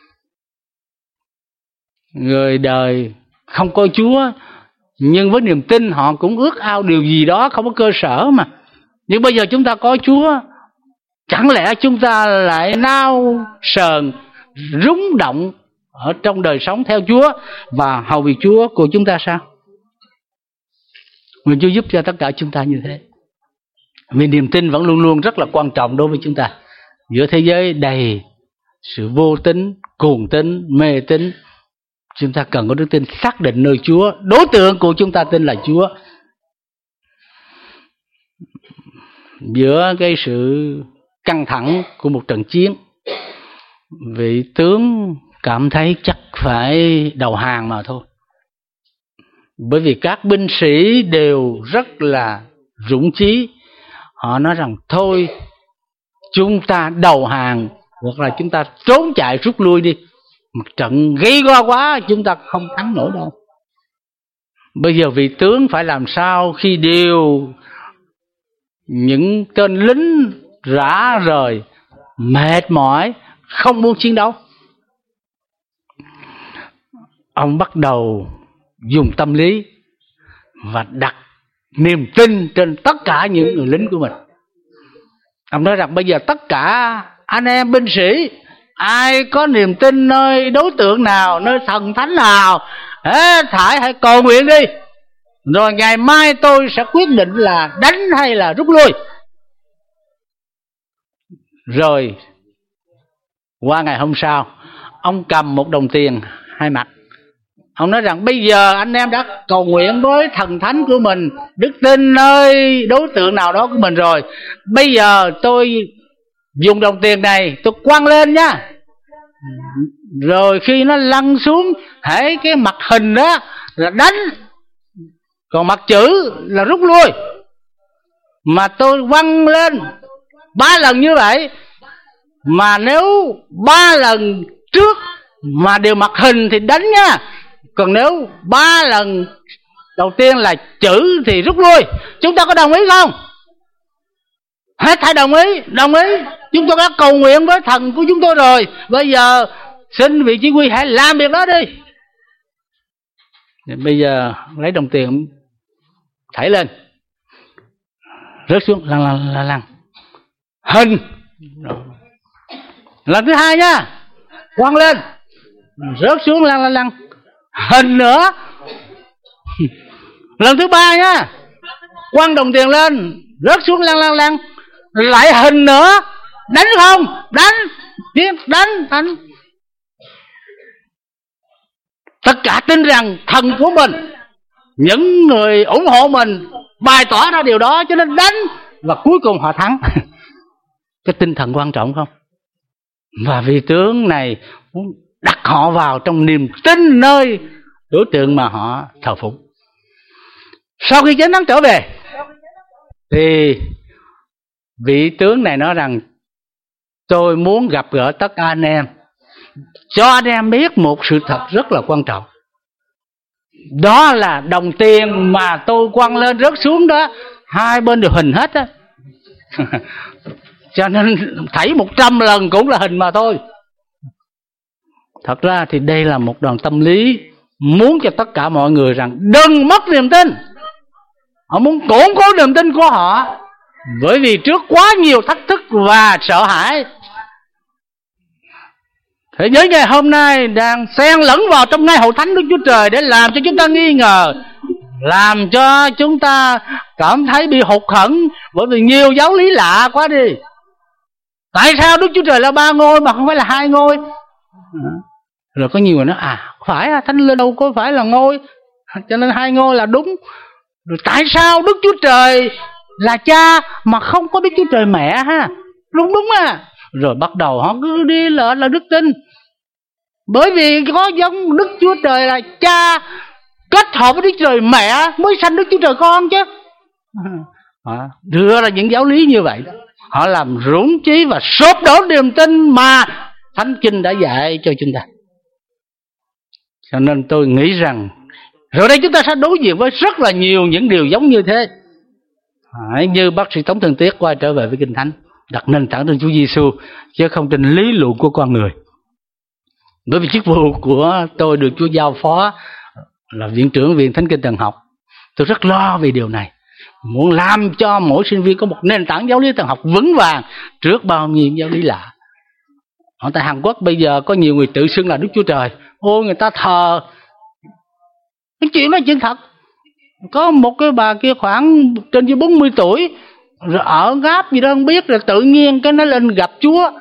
Người đời không coi Chúa, nhưng với niềm tin họ cũng ước ao điều gì đó không có cơ sở mà. Nhưng bây giờ chúng ta có Chúa, chẳng lẽ chúng ta lại nao sờn, rung động ở trong đời sống theo Chúa và hầu việc Chúa của chúng ta sao? Nguyện Chúa giúp cho tất cả chúng ta như thế. Vì niềm tin vẫn luôn luôn rất là quan trọng đối với chúng ta. Giữa thế giới đầy sự vô tín, cuồng tín, mê tín, chúng ta cần có đức tin xác định nơi Chúa. Đối tượng của chúng ta tin là Chúa. Giữa cái sự căng thẳng của một trận chiến, vị tướng cảm thấy chắc phải đầu hàng mà thôi. Bởi vì các binh sĩ đều rất là dũng chí. Họ nói rằng thôi chúng ta đầu hàng, hoặc là chúng ta trốn chạy rút lui đi. Một trận gây go quá, chúng ta không thắng nổi đâu. Bây giờ vị tướng phải làm sao khi điều những tên lính rã rời, mệt mỏi, không muốn chiến đấu. Ông bắt đầu dùng tâm lý và đặt niềm tin trên tất cả những người lính của mình. Ông nói rằng bây giờ tất cả anh em binh sĩ, ai có niềm tin nơi đối tượng nào, nơi thần thánh nào, hết thảy hãy cầu nguyện đi. Rồi ngày mai tôi sẽ quyết định là đánh hay là rút lui. Rồi qua ngày hôm sau, ông cầm một đồng tiền hai mặt. Ông nói rằng bây giờ anh em đã cầu nguyện với thần thánh của mình, đức tin nơi đối tượng nào đó của mình rồi. Bây giờ tôi dùng đồng tiền này, tôi quăng lên nha. Rồi khi nó lăn xuống, hãy cái mặt hình đó là đánh, còn mặt chữ là rút lui. Mà tôi quăng lên ba lần như vậy, mà nếu ba lần trước mà đều mặt hình thì đánh nha. Còn nếu ba lần đầu tiên là chữ thì rút lui. Chúng ta có đồng ý không? Hết thảy đồng ý, đồng ý. Chúng tôi đã cầu nguyện với thần của chúng tôi rồi. Bây giờ xin vị chỉ huy hãy làm việc đó đi. Bây giờ lấy đồng tiền thảy lên, rớt xuống lăn lăn lăn lăn. Hình. Lần thứ hai nha, quăng lên, rớt xuống lăn lăn lăn. Hình nữa. Lần thứ ba nha, quăng đồng tiền lên, rớt xuống lăn lăn lăn. Lại hình nữa. Đánh không? Đánh. Tiếp đánh, đánh. Tất cả tin rằng thần của mình, những người ủng hộ mình bày tỏ ra điều đó, cho nên đánh. Và cuối cùng họ thắng. Cái tinh thần quan trọng không? Và vị tướng này muốn đặt họ vào trong niềm tin nơi đối tượng mà họ thờ phụng. Sau khi chiến thắng trở về thì vị tướng này nói rằng tôi muốn gặp gỡ tất cả anh em, cho anh em biết một sự thật rất là quan trọng. Đó là đồng tiền mà tôi quăng lên rớt xuống đó, hai bên đều hình hết á. Cho nên thảy một trăm lần cũng là hình mà thôi. Thật ra thì đây là một đòn tâm lý muốn cho tất cả mọi người rằng đừng mất niềm tin. Họ muốn củng cố niềm tin của họ, bởi vì trước quá nhiều thách thức và sợ hãi. Thế giới ngày hôm nay đang xen lẫn vào trong ngay hội thánh Đức Chúa Trời để làm cho chúng ta nghi ngờ, làm cho chúng ta cảm thấy bị hụt hẫng, bởi vì nhiều giáo lý lạ quá đi. Tại sao Đức Chúa Trời là ba ngôi mà không phải là hai ngôi? Rồi có nhiều người nói à phải à, Thánh Linh đâu có phải là ngôi, cho nên hai ngôi là đúng. Rồi tại sao Đức Chúa Trời là cha mà không có Đức Chúa Trời mẹ ha? Đúng đúng à. Rồi bắt đầu họ cứ đi lỡ là đức tin. Bởi vì có giống Đức Chúa Trời là cha kết hợp với Đức Chúa Trời mẹ mới sanh Đức Chúa Trời con chứ. À, đưa ra những giáo lý như vậy đó. Họ làm rủng trí và sụp đổ niềm tin mà Thánh Kinh đã dạy cho chúng ta. Cho nên tôi nghĩ rằng rồi đây chúng ta sẽ đối diện với rất là nhiều những điều giống như thế. Hãy như bác sĩ Tống Thương Tiết quay trở về với Kinh Thánh, đặt nền tảng trên Chúa Giêsu chứ không trên lý luận của con người. Bởi vì chức vụ của tôi được Chúa giao phó là viện trưởng Viện Thánh Kinh Thần Học, tôi rất lo về điều này, muốn làm cho mỗi sinh viên có một nền tảng giáo lý thần học vững vàng trước bao nhiêu giáo lý lạ. Ở tại Hàn Quốc bây giờ có nhiều người tự xưng là Đức Chúa Trời. Ôi, người ta thờ. Cái chuyện đó chuyện thật. Có một cái bà kia khoảng trên dưới bốn mươi tuổi, rồi ở Gáp gì đó không biết, rồi tự nhiên cái nó lên gặp Chúa.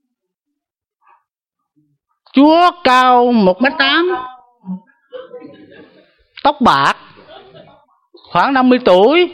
Chúa cao một mét tám, tóc bạc, khoảng năm mươi tuổi.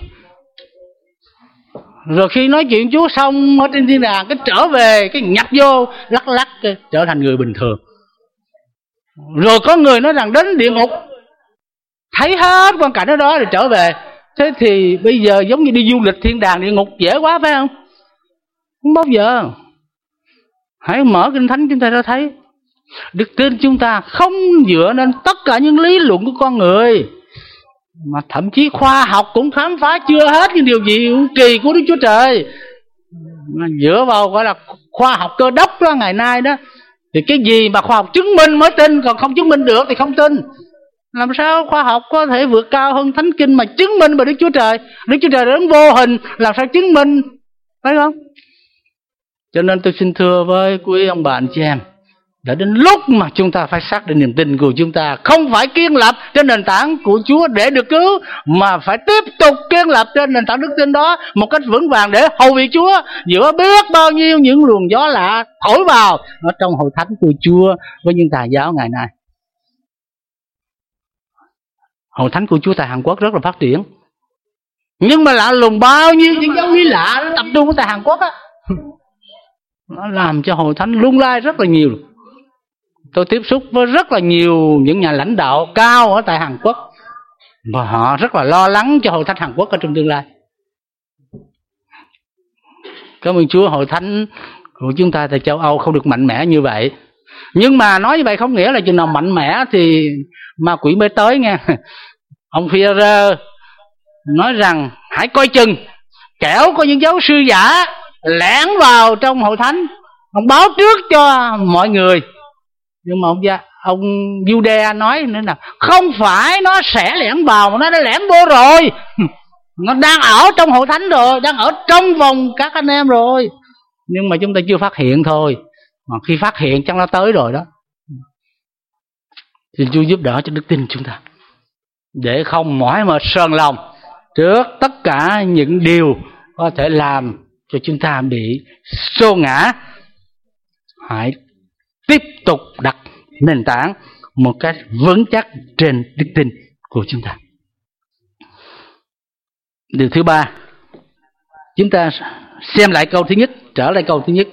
Rồi khi nói chuyện Chúa xong ở trên thiên đàng, cái trở về, cái nhập vô, lắc lắc cái, trở thành người bình thường. Rồi có người nói rằng đến địa ngục, thấy hết quan cảnh đó đó rồi trở về. Thế thì bây giờ giống như đi du lịch thiên đàng địa ngục dễ quá phải không? Không bao giờ. Hãy mở Kinh Thánh chúng ta đã thấy đức tin chúng ta không dựa lên tất cả những lý luận của con người, mà thậm chí khoa học cũng khám phá chưa hết những điều gì kỳ của Đức Chúa Trời. Mà dựa vào gọi là khoa học cơ đốc đó ngày nay đó, thì cái gì mà khoa học chứng minh mới tin, còn không chứng minh được thì không tin. Làm sao khoa học có thể vượt cao hơn Thánh Kinh mà chứng minh bởi Đức Chúa Trời? Đức Chúa Trời đến vô hình, làm sao chứng minh, phải không? Cho nên tôi xin thưa với quý ông bà anh chị em, đã đến lúc mà chúng ta phải xác định niềm tin của chúng ta không phải kiên lập trên nền tảng của Chúa để được cứu, mà phải tiếp tục kiên lập trên nền tảng đức tin đó một cách vững vàng để hầu việc Chúa, giữa biết bao nhiêu những luồng gió lạ thổi vào ở trong hội thánh của Chúa với những tà giáo ngày nay. Hội thánh của Chúa tại Hàn Quốc rất là phát triển, nhưng mà lạ lùng bao nhiêu những giáo lý lạ nó tập trung ở tại Hàn Quốc á, nó làm cho hội thánh lung lay rất là nhiều. Tôi tiếp xúc với rất là nhiều những nhà lãnh đạo cao ở tại Hàn Quốc, và họ rất là lo lắng cho hội thánh Hàn Quốc ở trong tương lai. Cảm ơn Chúa, hội thánh của chúng ta tại châu Âu không được mạnh mẽ như vậy. Nhưng mà nói như vậy không nghĩa là chừng nào mạnh mẽ thì ma quỷ mới tới nghe. Ông Führer nói rằng hãy coi chừng, kẻo có những giáo sư giả lẻn vào trong hội thánh. Ông báo trước cho mọi người. Nhưng mà ông ông Jude nói nữa là không phải nó sẽ lẻn vào, mà nó đã lẻn vô rồi. Nó đang ở trong hội thánh rồi, đang ở trong vòng các anh em rồi, nhưng mà chúng ta chưa phát hiện thôi. Mà khi phát hiện chắc nó tới rồi đó. Xin Chúa giúp đỡ cho đức tin chúng ta, để không mỏi mệt sờn lòng trước tất cả những điều có thể làm cho chúng ta bị xô ngã. Hãy tiếp tục đặt nền tảng một cách vững chắc trên đức tin của chúng ta. Điều thứ ba, chúng ta xem lại câu thứ nhất, trở lại câu thứ nhất.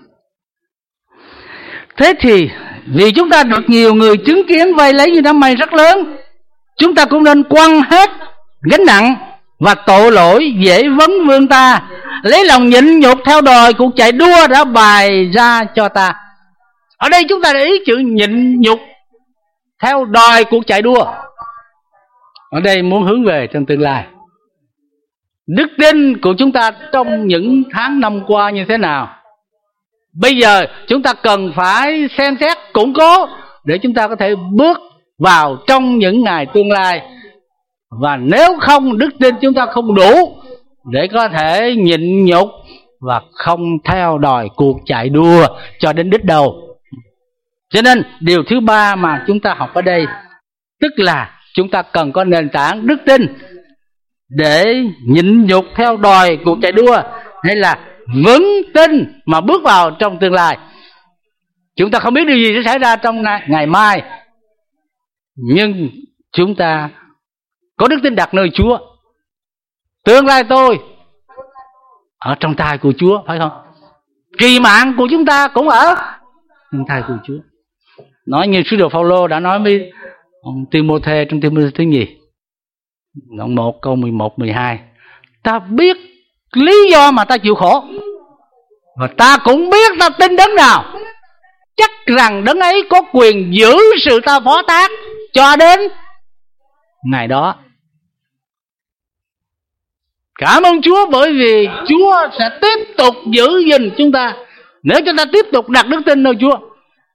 Thế thì vì chúng ta được nhiều người chứng kiến vây lấy như đám mây rất lớn, chúng ta cũng nên quăng hết gánh nặng và tội lỗi dễ vấn vương ta, lấy lòng nhịn nhục theo đòi cuộc chạy đua đã bày ra cho ta. Ở đây chúng ta để ý chữ nhịn nhục theo đòi cuộc chạy đua. Ở đây muốn hướng về trong tương lai. Đức tin của chúng ta trong những tháng năm qua như thế nào? Bây giờ chúng ta cần phải xem xét củng cố để chúng ta có thể bước vào trong những ngày tương lai. Và nếu không, đức tin chúng ta không đủ để có thể nhịn nhục và không theo đòi cuộc chạy đua cho đến đích đầu. Cho nên điều thứ ba mà chúng ta học ở đây, tức là chúng ta cần có nền tảng đức tin để nhịn nhục theo đòi cuộc chạy đua, hay là vững tin mà bước vào trong tương lai. Chúng ta không biết điều gì sẽ xảy ra trong ngày mai, nhưng chúng ta có đức tin đặt nơi Chúa. Tương lai tôi ở trong tay của Chúa, phải không? Kỳ mạng của chúng ta cũng ở trong tay của Chúa. Nói như sứ đồ Phaolô đã nói với ông Timôthê trong Timôthê thứ nhì đoạn một câu mười một mười hai: ta biết lý do mà ta chịu khổ, và ta cũng biết ta tin đấng nào, chắc rằng đấng ấy có quyền giữ sự ta phó thác cho đến ngày đó. Cảm ơn Chúa bởi vì Chúa sẽ tiếp tục giữ gìn chúng ta nếu chúng ta tiếp tục đặt đức tin nơi Chúa.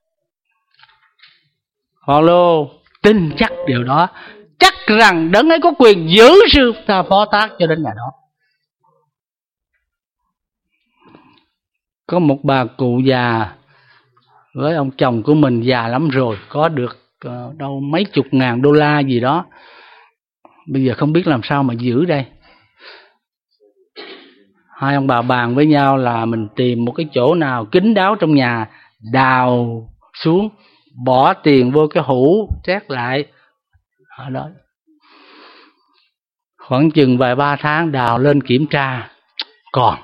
Phaolô tin chắc điều đó, chắc rằng đấng ấy có quyền giữ sự ta phó thác cho đến ngày đó. Có một bà cụ già với ông chồng của mình, già lắm rồi, có được uh, đâu mấy chục ngàn đô la gì đó. Bây giờ không biết làm sao mà giữ đây. Hai ông bà bàn với nhau là mình tìm một cái chỗ nào kín đáo trong nhà, đào xuống, bỏ tiền vô cái hũ, trét lại. Ở đó khoảng chừng vài ba tháng đào lên kiểm tra, còn.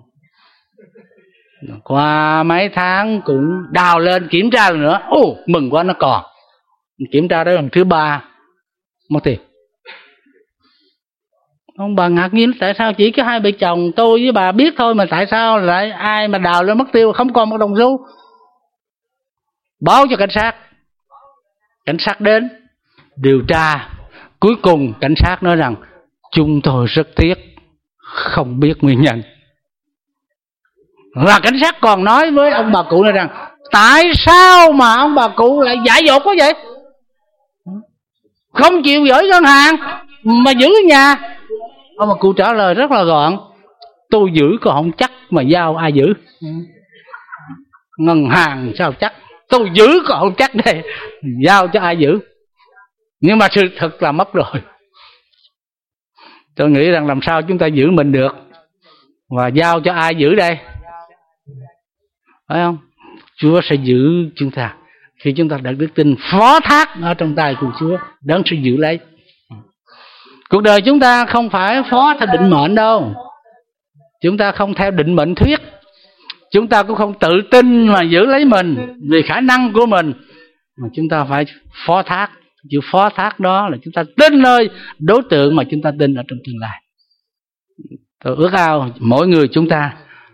Qua mấy tháng cũng đào lên kiểm tra lần nữa, ồ mừng quá, nó còn. Kiểm tra đó lần thứ ba, mất tiền. Ông bà ngạc nhiên, tại sao chỉ có hai vợ chồng tôi với bà biết thôi mà tại sao lại ai mà đào lên mất tiêu, không còn một đồng xu. Báo cho cảnh sát. Cảnh sát đến điều tra. Cuối cùng cảnh sát nói rằng chúng tôi rất tiếc, không biết nguyên nhân. Và cảnh sát còn nói với ông bà cụ này rằng tại sao mà ông bà cụ lại dại dột quá vậy, không chịu gửi ngân hàng mà giữ ở nhà. Ông bà cụ trả lời rất là gọn: tôi giữ còn không chắc mà giao ai giữ. Ngân hàng sao chắc, tôi giữ còn không chắc đây, giao cho ai giữ. Nhưng mà sự thật là mất rồi. Tôi nghĩ rằng làm sao chúng ta giữ mình được và giao cho ai giữ đây, phải không? Chúa sẽ giữ chúng ta khi chúng ta đặt đức tin phó thác ở trong tay của Chúa, đấng sẽ giữ lấy. Cuộc đời chúng ta không phải phó theo định mệnh đâu. Chúng ta không theo định mệnh thuyết. Chúng ta cũng không tự tin mà giữ lấy mình vì khả năng của mình, mà chúng ta phải phó thác. Chữ phó thác đó là chúng ta tin nơi đối tượng mà chúng ta tin ở trong tương lai. Tôi ước ao mỗi người chúng ta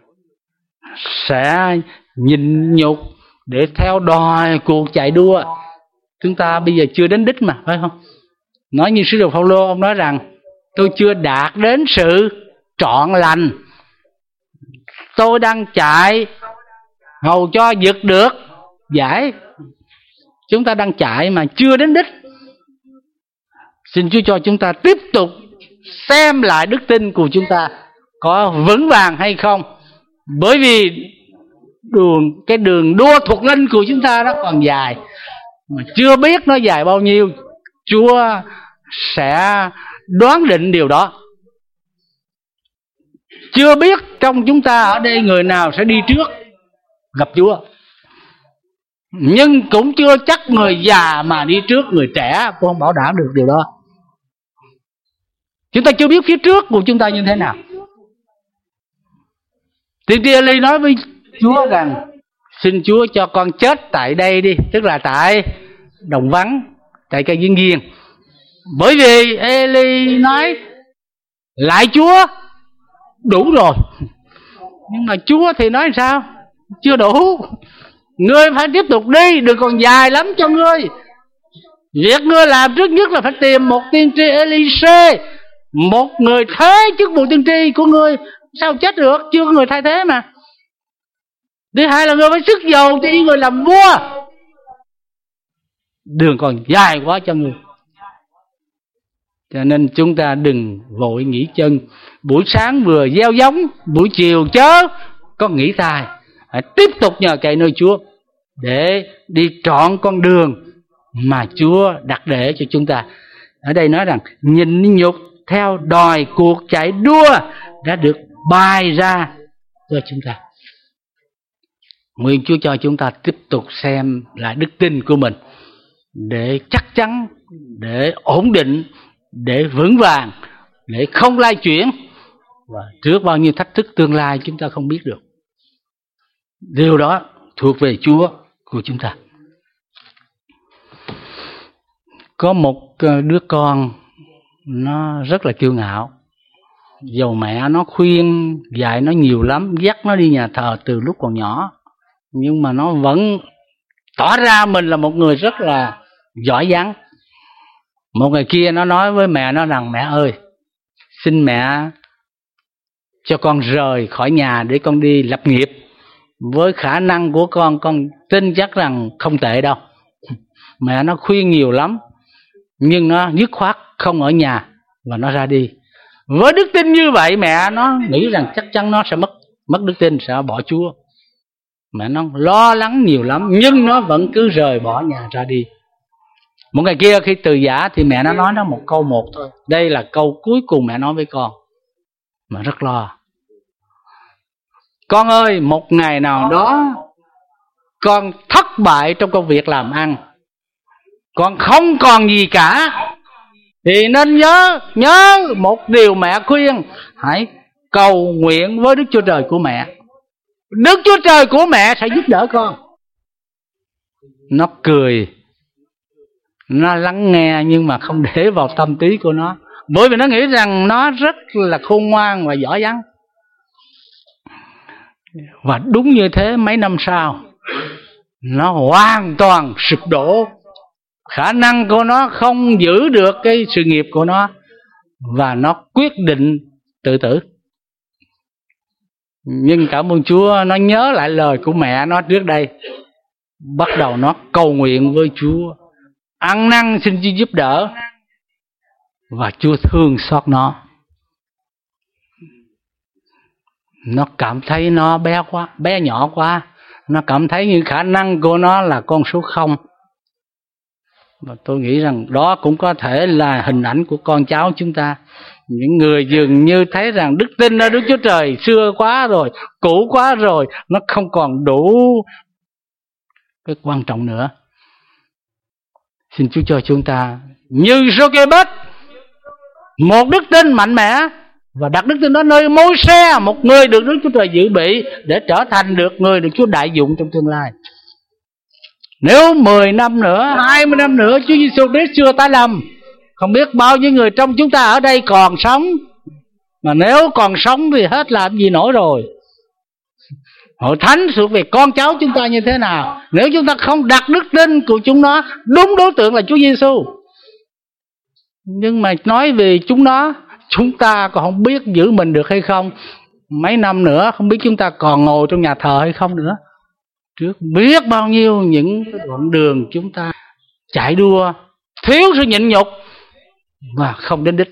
sẽ nhịn nhục để theo đòi cuộc chạy đua. Chúng ta bây giờ chưa đến đích mà, phải không? Nói như sứ đồ Phaolô, ông nói rằng tôi chưa đạt đến sự trọn lành, tôi đang chạy hầu cho giật được giải. Chúng ta đang chạy mà chưa đến đích. Xin Chúa cho chúng ta tiếp tục xem lại đức tin của chúng ta có vững vàng hay không. Bởi vì đường cái đường đua thuộc linh của chúng ta nó còn dài, mà chưa biết nó dài bao nhiêu. Chúa sẽ đoán định điều đó. Chưa biết trong chúng ta ở đây người nào sẽ đi trước gặp Chúa, nhưng cũng chưa chắc người già mà đi trước người trẻ cũng không bảo đảm được điều đó. Chúng ta chưa biết phía trước của chúng ta như thế nào. Tiên tri Eli nói với Chúa rằng xin Chúa cho con chết tại đây đi, tức là tại đồng vắng, tại cây viên nghiêng. Bởi vì Eli nói lại Chúa đủ rồi, nhưng mà Chúa thì nói sao? Chưa đủ. Ngươi phải tiếp tục đi, đừng còn dài lắm cho ngươi. Việc ngươi làm trước nhất là phải tìm một tiên tri Elise, một người thế chức vụ tiên tri của ngươi. Sao chết được, chưa có người thay thế mà. Thứ hai là ngươi phải sức dầu cho người làm vua. Đường còn dài quá cho ngươi. Cho nên chúng ta đừng vội nghỉ chân. Buổi sáng vừa gieo giống, buổi chiều chớ có nghỉ tài. Hãy tiếp tục nhờ cậy nơi Chúa để đi trọn con đường mà Chúa đặt để cho chúng ta. Ở đây nói rằng nhịn nhục theo đòi cuộc chạy đua đã được bài ra cho chúng ta. Nguyện Chúa cho chúng ta tiếp tục xem lại đức tin của mình để chắc chắn, để ổn định, để vững vàng, để không lay chuyển. Và trước bao nhiêu thách thức tương lai chúng ta không biết được. Điều đó thuộc về Chúa của chúng ta. Có một đứa con nó rất là kiêu ngạo. Dầu mẹ nó khuyên dạy nó nhiều lắm, dắt nó đi nhà thờ từ lúc còn nhỏ, nhưng mà nó vẫn tỏ ra mình là một người rất là giỏi giắng. Một ngày kia nó nói với mẹ nó rằng mẹ ơi, xin mẹ cho con rời khỏi nhà để con đi lập nghiệp. Với khả năng của con, con tin chắc rằng không tệ đâu. Mẹ nó khuyên nhiều lắm, nhưng nó dứt khoát không ở nhà và nó ra đi. Với đức tin như vậy, mẹ nó nghĩ rằng chắc chắn nó sẽ mất mất đức tin, sẽ bỏ Chúa. Mẹ nó lo lắng nhiều lắm, nhưng nó vẫn cứ rời bỏ nhà ra đi. Một ngày kia khi từ giã thì mẹ nó nói nó một câu một thôi. Đây là câu cuối cùng mẹ nói với con, mà rất lo. Con ơi, một ngày nào đó con thất bại trong công việc làm ăn, con không còn gì cả, thì nên nhớ nhớ một điều mẹ khuyên: hãy cầu nguyện với Đức Chúa Trời của mẹ. Đức Chúa Trời của mẹ sẽ giúp đỡ con. Nó cười, nó lắng nghe nhưng mà không để vào tâm trí của nó, bởi vì nó nghĩ rằng nó rất là khôn ngoan và giỏi giang. Và đúng như thế, mấy năm sau nó hoàn toàn sụp đổ. Khả năng của nó không giữ được cái sự nghiệp của nó, và nó quyết định tự tử. Nhưng cảm ơn Chúa, nó nhớ lại lời của mẹ nó trước đây. Bắt đầu nó cầu nguyện với Chúa, ăn năn xin Chúa giúp đỡ, và Chúa thương xót nó. Nó cảm thấy nó bé quá, bé nhỏ quá. Nó cảm thấy những khả năng của nó là con số không. Và tôi nghĩ rằng đó cũng có thể là hình ảnh của con cháu chúng ta. Những người dường như thấy rằng đức tin ở Đức Chúa Trời xưa quá rồi, cũ quá rồi, nó không còn đủ cái quan trọng nữa. Xin Chúa cho chúng ta như Jochebed, một đức tin mạnh mẽ, và đặt đức tin đó nơi Môi-se, một người được Đức Chúa Trời dự bị để trở thành được người được Chúa đại dụng trong tương lai. Nếu mười năm nữa, hai mươi năm nữa Chúa Giêsu Christ chưa tái lâm, không biết bao nhiêu người trong chúng ta ở đây còn sống. Mà nếu còn sống thì hết làm gì nổi rồi. Hội thánh thuộc về con cháu chúng ta như thế nào, nếu chúng ta không đặt đức tin của chúng nó đúng đối tượng là Chúa Giêsu. Nhưng mà nói về chúng nó, chúng ta còn không biết giữ mình được hay không. Mấy năm nữa không biết chúng ta còn ngồi trong nhà thờ hay không nữa. Trước biết bao nhiêu những đoạn đường chúng ta chạy đua, thiếu sự nhịn nhục và không đến đích.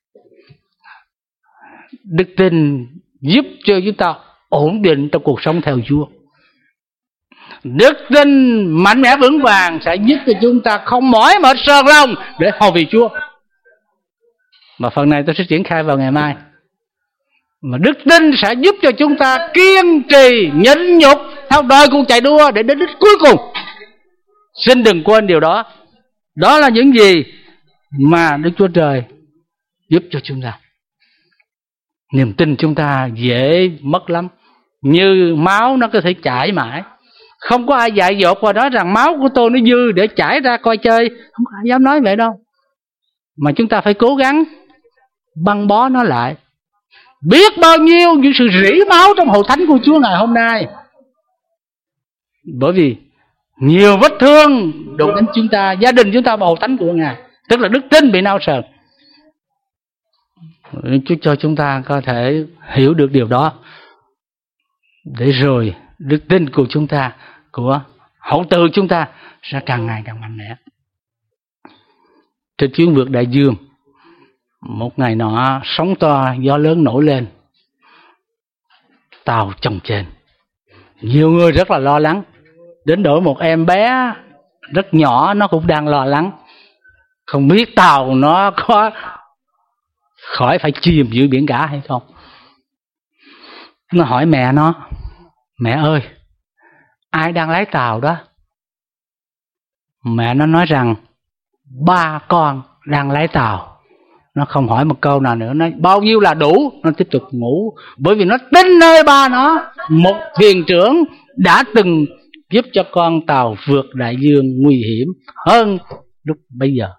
Đức tin giúp cho chúng ta ổn định trong cuộc sống theo Chúa. Đức tin mạnh mẽ vững vàng sẽ giúp cho chúng ta không mỏi mệt sờn lòng để hầu vì Chúa. Và phần này tôi sẽ triển khai vào ngày mai. Mà đức tin sẽ giúp cho chúng ta kiên trì, nhịn nhục theo đuổi cuộc chạy đua để đến đích cuối cùng. Xin đừng quên điều đó. Đó là những gì mà Đức Chúa Trời giúp cho chúng ta. Niềm tin chúng ta dễ mất lắm. Như máu nó có thể chảy mãi. Không có ai dạy dột và nói rằng máu của tôi nó dư để chảy ra coi chơi. Không có ai dám nói vậy đâu. Mà chúng ta phải cố gắng băng bó nó lại. Biết bao nhiêu những sự rỉ máu trong hội thánh của Chúa ngày hôm nay. Bởi vì nhiều vết thương đụng đến chúng ta, gia đình chúng ta và hội thánh của Ngài. Tức là đức tin bị nao sờn. Chúa cho chúng ta có thể hiểu được điều đó, để rồi đức tin của chúng ta, của hậu tự chúng ta sẽ càng ngày càng mạnh mẽ. Trên chuyến vượt đại dương, một ngày nọ sóng to gió lớn nổi lên, tàu chồng chênh, nhiều người rất là lo lắng, đến nỗi một em bé rất nhỏ nó cũng đang lo lắng, không biết tàu nó có khỏi phải chìm giữa biển cả hay không. Nó hỏi mẹ nó: mẹ ơi, ai đang lái tàu đó? Mẹ nó nói rằng ba con đang lái tàu. Nó không hỏi một câu nào nữa, nó bao nhiêu là đủ, nó tiếp tục ngủ. Bởi vì nó tin nơi ba nó, một thuyền trưởng đã từng giúp cho con tàu vượt đại dương nguy hiểm hơn lúc bây giờ.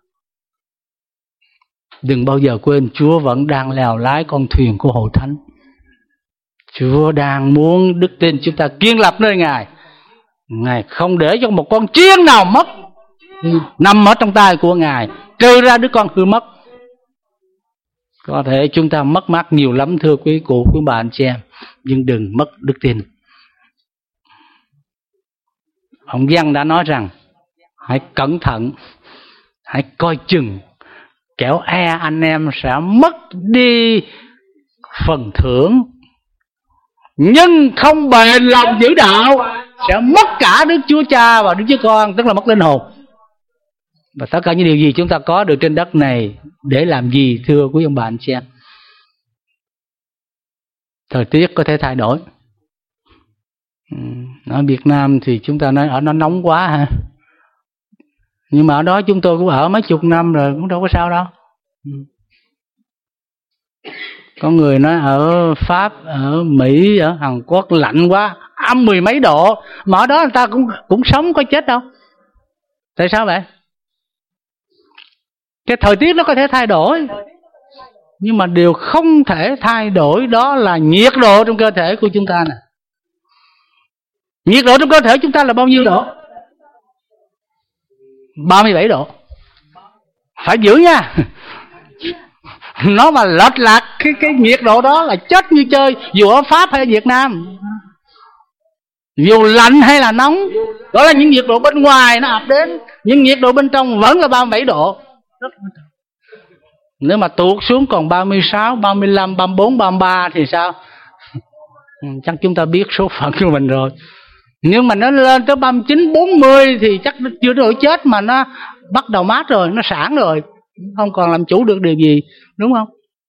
Đừng bao giờ quên, Chúa vẫn đang lèo lái con thuyền của hội thánh. Chúa đang muốn đức tin chúng ta kiên lập nơi Ngài. Ngài không để cho một con chiên nào mất, nằm ở trong tay của Ngài, trừ ra đứa con hư mất. Có thể chúng ta mất mát nhiều lắm thưa quý cụ, quý bà anh chị em, nhưng đừng mất đức tin. Ông Văn đã nói rằng hãy cẩn thận, hãy coi chừng, kẻo e anh em sẽ mất đi phần thưởng, nhưng không bền lòng giữ đạo sẽ mất cả Đức Chúa Cha và Đức Chúa Con, tức là mất linh hồn. Và tất cả những điều gì chúng ta có được trên đất này để làm gì thưa quý ông bà anh chị em? Thời tiết có thể thay đổi. Ở Việt Nam thì chúng ta nói ở nó nóng quá ha, nhưng mà ở đó chúng tôi cũng ở mấy chục năm rồi, cũng đâu có sao đâu. Có người nói ở Pháp, ở Mỹ, ở Hàn Quốc lạnh quá, âm mười mấy độ, mà ở đó người ta cũng cũng sống, có chết đâu. Tại sao vậy? Cái thời tiết nó có thể thay đổi, nhưng mà điều không thể thay đổi đó là nhiệt độ trong cơ thể của chúng ta nè. Nhiệt độ trong cơ thể chúng ta là bao nhiêu độ? ba mươi bảy độ. Phải giữ nha. Nó mà lệch lạc cái, cái nhiệt độ đó là chết như chơi, dù ở Pháp hay ở Việt Nam. Dù lạnh hay là nóng, đó là những nhiệt độ bên ngoài nó ập đến, nhưng nhiệt độ bên trong vẫn là ba mươi bảy độ. Nếu mà tuột xuống còn ba mươi sáu, ba mươi lăm, ba mươi bốn, ba mươi ba thì sao? Chắc chúng ta biết số phận của mình rồi. Nhưng mà nó lên tới ba mươi chín, bốn mươi thì chắc nó chưa đổi chết, mà nó bắt đầu mát rồi, nó sẵn rồi, không còn làm chủ được điều gì, đúng không?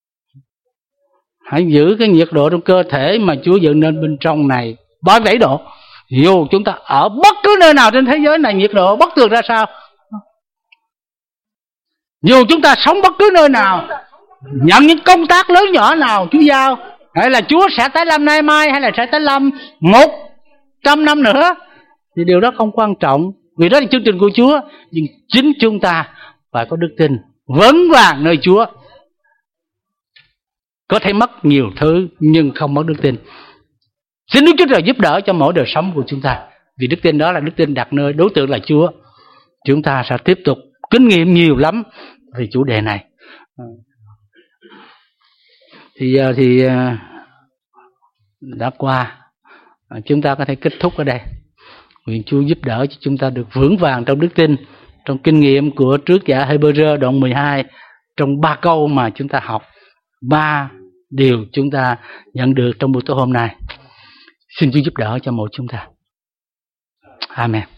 Hãy giữ cái nhiệt độ trong cơ thể mà Chúa dựng nên bên trong này ba mươi bảy độ. Dù chúng ta ở bất cứ nơi nào trên thế giới này, nhiệt độ bất thường ra sao, dù chúng ta sống bất cứ nơi nào, nhận những công tác lớn nhỏ nào Chúa giao, hay là Chúa sẽ tái lâm nay mai, hay là sẽ tái lâm một trăm năm nữa, thì điều đó không quan trọng, vì đó là chương trình của Chúa. Nhưng chính chúng ta phải có đức tin vững vàng nơi Chúa. Có thể mất nhiều thứ nhưng không mất đức tin. Xin Đức Chúa Trời giúp đỡ cho mỗi đời sống của chúng ta, vì đức tin đó là đức tin đặt nơi đối tượng là Chúa. Chúng ta sẽ tiếp tục kinh nghiệm nhiều lắm về chủ đề này. Thì thì đã qua, chúng ta có thể kết thúc ở đây. Nguyện Chúa giúp đỡ cho chúng ta được vững vàng trong đức tin, trong kinh nghiệm của trước giả Hebrew đoạn mười hai, trong ba câu mà chúng ta học, ba điều chúng ta nhận được trong buổi tối hôm nay. Xin Chúa giúp đỡ cho mỗi chúng ta. Amen.